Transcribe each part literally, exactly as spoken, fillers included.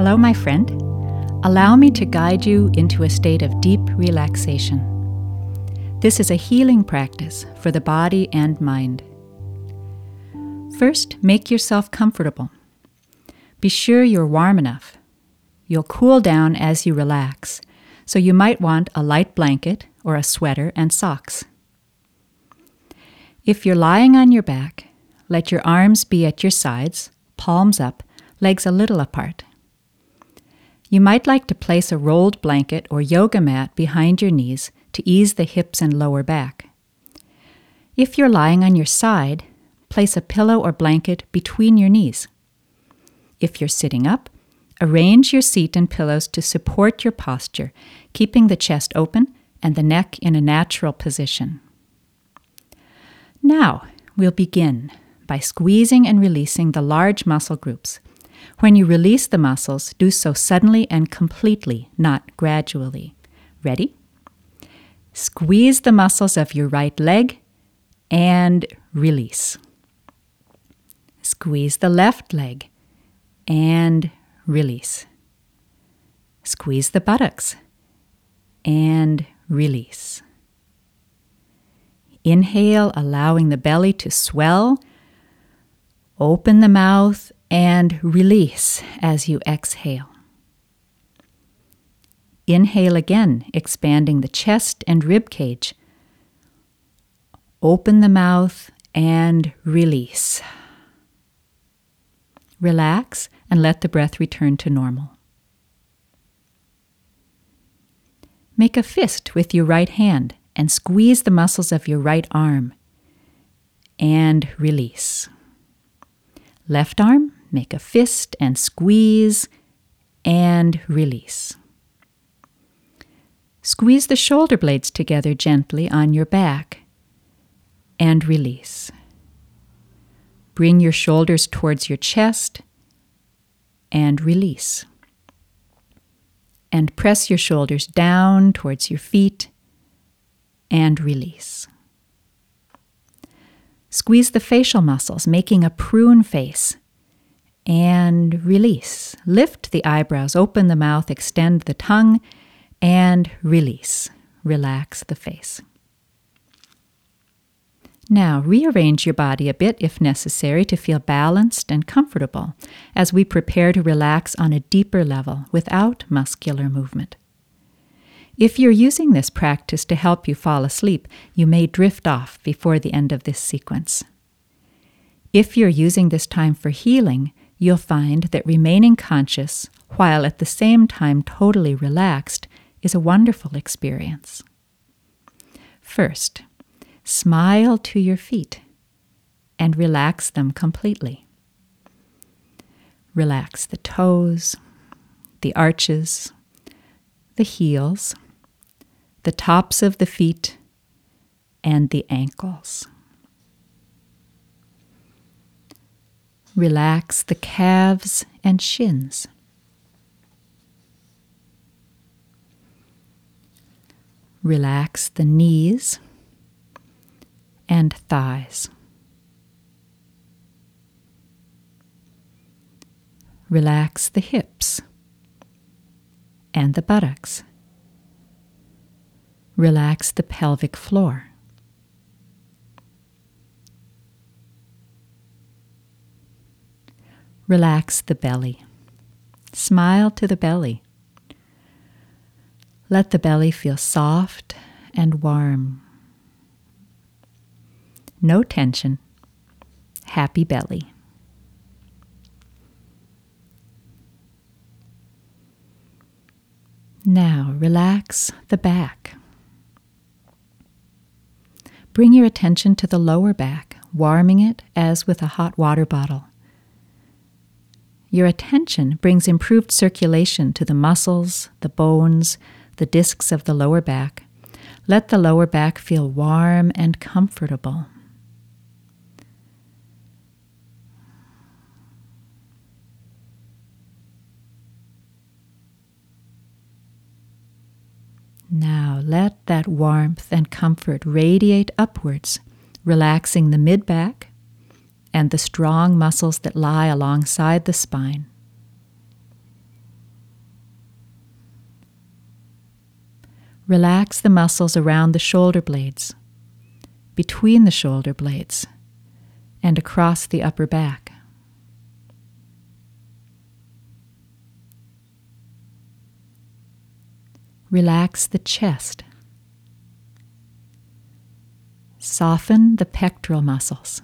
Hello, my friend. Allow me to guide you into a state of deep relaxation. This is a healing practice for the body and mind. First, make yourself comfortable. Be sure you're warm enough. You'll cool down as you relax, so you might want a light blanket or a sweater and socks. If you're lying on your back, let your arms be at your sides, palms up, legs a little apart. You might like to place a rolled blanket or yoga mat behind your knees to ease the hips and lower back. If you're lying on your side, place a pillow or blanket between your knees. If you're sitting up, arrange your seat and pillows to support your posture, keeping the chest open and the neck in a natural position. Now, we'll begin by squeezing and releasing the large muscle groups. When you release the muscles, do so suddenly and completely, not gradually. Ready? Squeeze the muscles of your right leg and release. Squeeze the left leg and release. Squeeze the buttocks and release. Inhale, allowing the belly to swell. Open the mouth and release as you exhale. Inhale again, expanding the chest and rib cage. Open the mouth and release. Relax and let the breath return to normal. Make a fist with your right hand and squeeze the muscles of your right arm and release. Left arm, make a fist and squeeze and release. Squeeze the shoulder blades together gently on your back and release. Bring your shoulders towards your chest and release. And press your shoulders down towards your feet and release. Squeeze the facial muscles, making a prune face, and release. Lift the eyebrows, open the mouth, extend the tongue, and release. Relax the face. Now, rearrange your body a bit if necessary to feel balanced and comfortable as we prepare to relax on a deeper level without muscular movement. If you're using this practice to help you fall asleep, you may drift off before the end of this sequence. If you're using this time for healing, you'll find that remaining conscious, while at the same time totally relaxed, is a wonderful experience. First, smile to your feet and relax them completely. Relax the toes, the arches, the heels, the tops of the feet, and the ankles. Relax the calves and shins. Relax the knees and thighs. Relax the hips and the buttocks. Relax the pelvic floor. Relax the belly. Smile to the belly. Let the belly feel soft and warm. No tension. Happy belly. Now relax the back. Bring your attention to the lower back, warming it as with a hot water bottle. Your attention brings improved circulation to the muscles, the bones, the discs of the lower back. Let the lower back feel warm and comfortable. Now let that warmth and comfort radiate upwards, relaxing the mid-back and the strong muscles that lie alongside the spine. Relax the muscles around the shoulder blades, between the shoulder blades, and across the upper back. Relax the chest. Soften the pectoral muscles.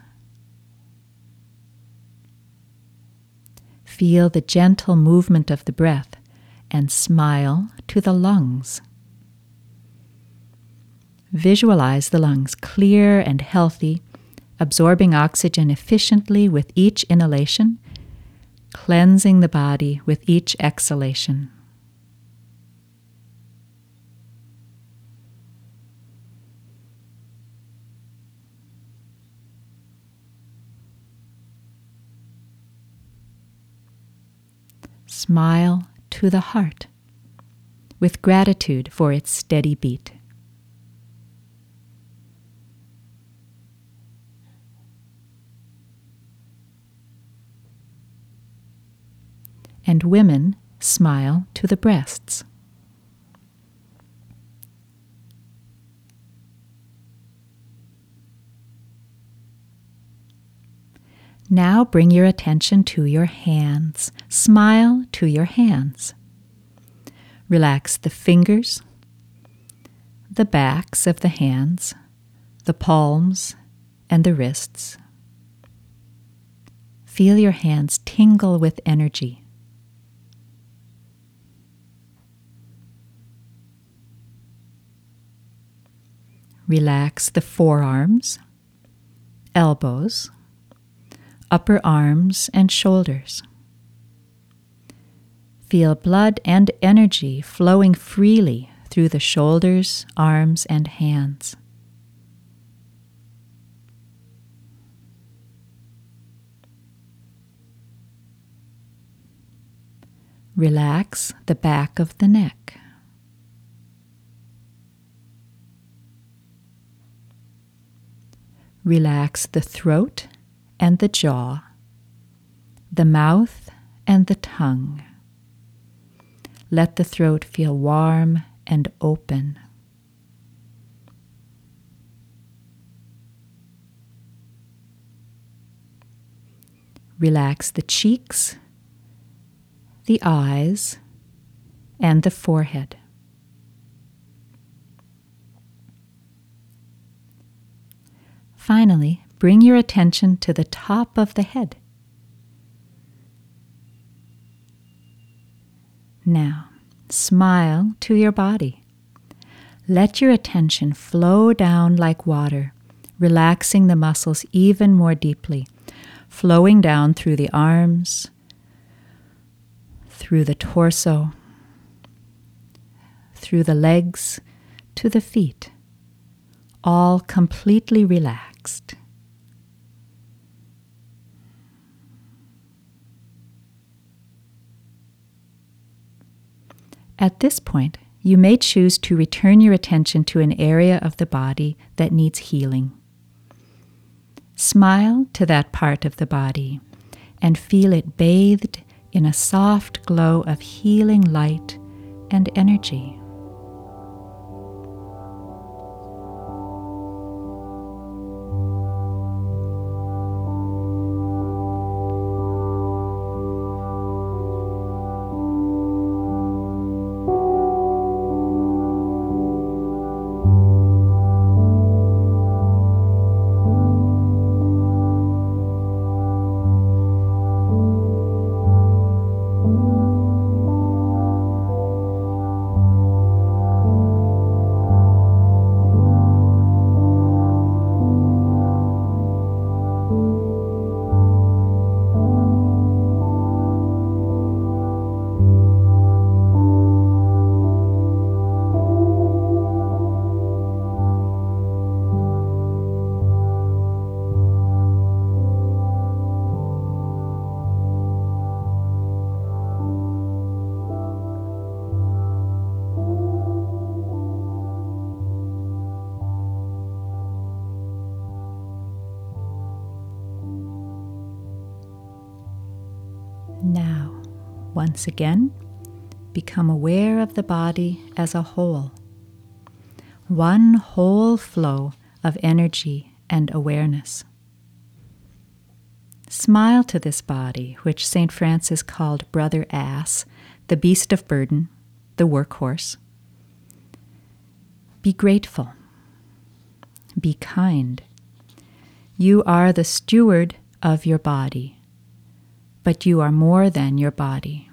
Feel the gentle movement of the breath and smile to the lungs. Visualize the lungs clear and healthy, absorbing oxygen efficiently with each inhalation, cleansing the body with each exhalation. Smile to the heart with gratitude for its steady beat. And women, smile to the breasts. Now bring your attention to your hands. Smile to your hands. Relax the fingers, the backs of the hands, the palms, and the wrists. Feel your hands tingle with energy. Relax the forearms, elbows, upper arms and shoulders. Feel blood and energy flowing freely through the shoulders, arms, and hands. Relax the back of the neck. Relax the throat and the jaw, the mouth and the tongue. Let the throat feel warm and open. Relax the cheeks, the eyes, and the forehead. Finally, bring your attention to the top of the head. Now, smile to your body. Let your attention flow down like water, relaxing the muscles even more deeply, flowing down through the arms, through the torso, through the legs, to the feet, all completely relaxed. At this point, you may choose to return your attention to an area of the body that needs healing. Smile to that part of the body and feel it bathed in a soft glow of healing light and energy. Now, once again, become aware of the body as a whole. One whole flow of energy and awareness. Smile to this body, which Saint Francis called Brother Ass, the beast of burden, the workhorse. Be grateful. Be kind. You are the steward of your body, but you are more than your body.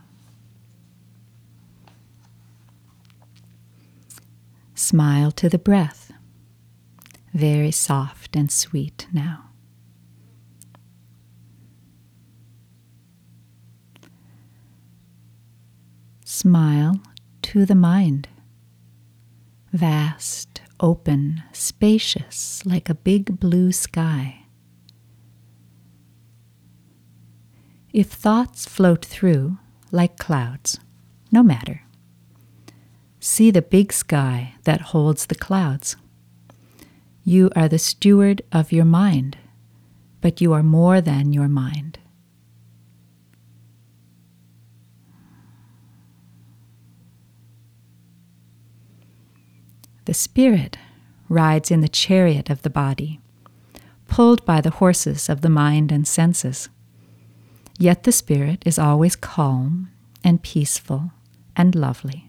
Smile to the breath, very soft and sweet now. Smile to the mind, vast, open, spacious, like a big blue sky. If thoughts float through like clouds, no matter. See the big sky that holds the clouds. You are the steward of your mind, but you are more than your mind. The spirit rides in the chariot of the body, pulled by the horses of the mind and senses. Yet the spirit is always calm and peaceful and lovely.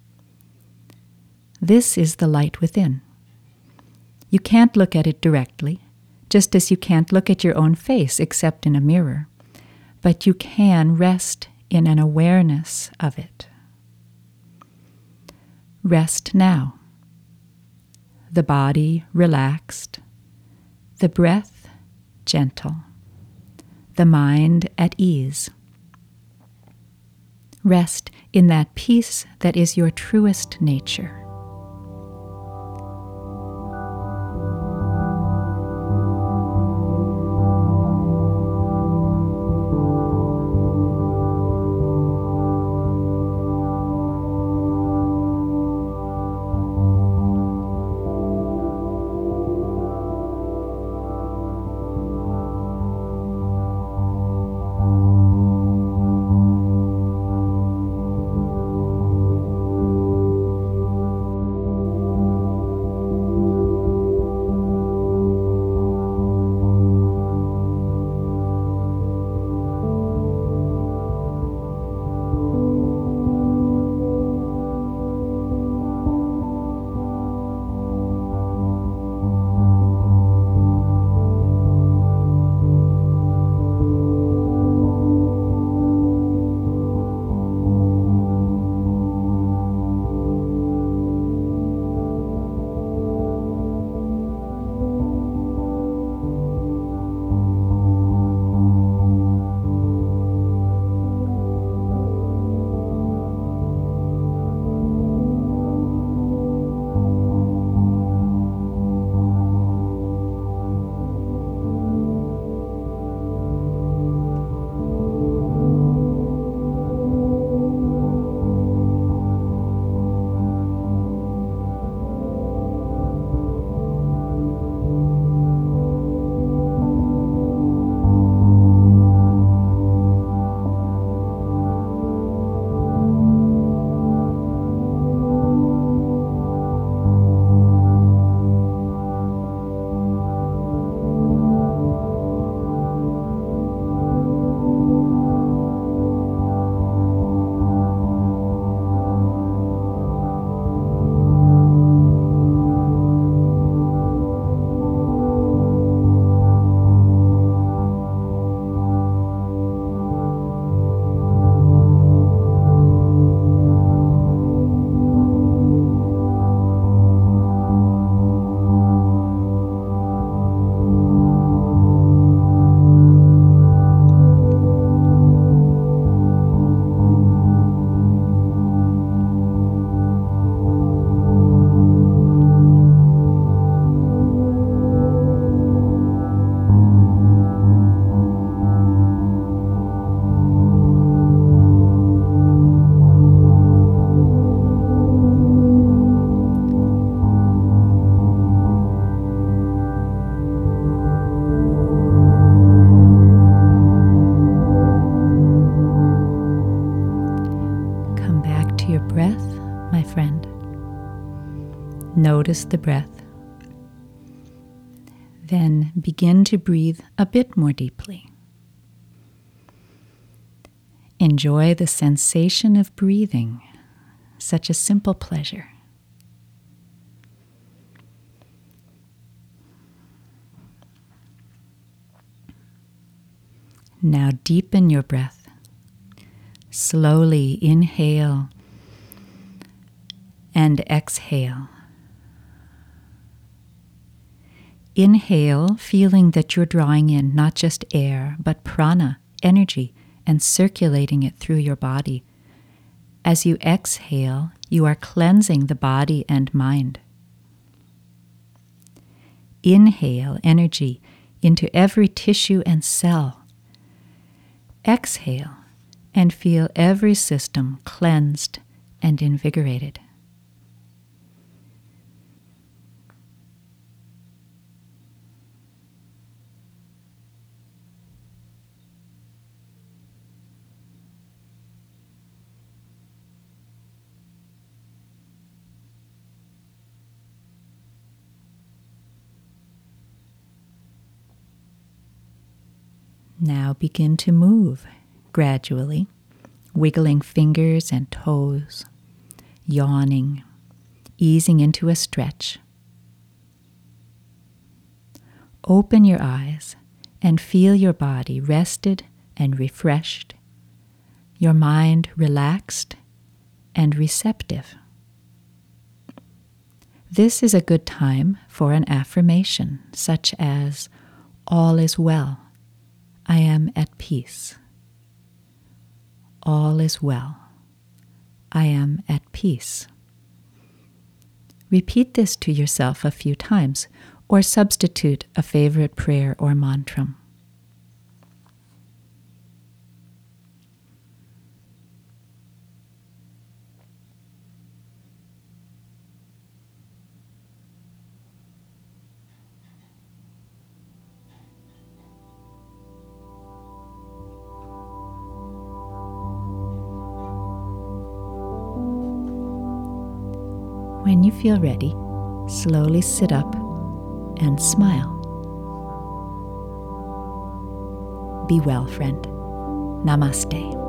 This is the light within. You can't look at it directly, just as you can't look at your own face except in a mirror, but you can rest in an awareness of it. Rest now. The body relaxed, the breath gentle, the mind at ease. Rest in that peace that is your truest nature. notice the breath. Then begin to breathe a bit more deeply. Enjoy the sensation of breathing, such a simple pleasure. Now deepen your breath. Slowly inhale and exhale. Inhale, feeling that you're drawing in not just air, but prana, energy, and circulating it through your body. As you exhale, you are cleansing the body and mind. Inhale energy into every tissue and cell. Exhale and feel every system cleansed and invigorated. Now begin to move gradually, wiggling fingers and toes, yawning, easing into a stretch. Open your eyes and feel your body rested and refreshed, your mind relaxed and receptive. This is a good time for an affirmation, such as, "All is well. I am at peace. All is well. I am at peace." Repeat this to yourself a few times, or substitute a favorite prayer or mantra. When you feel ready, slowly sit up and smile. Be well, friend. Namaste.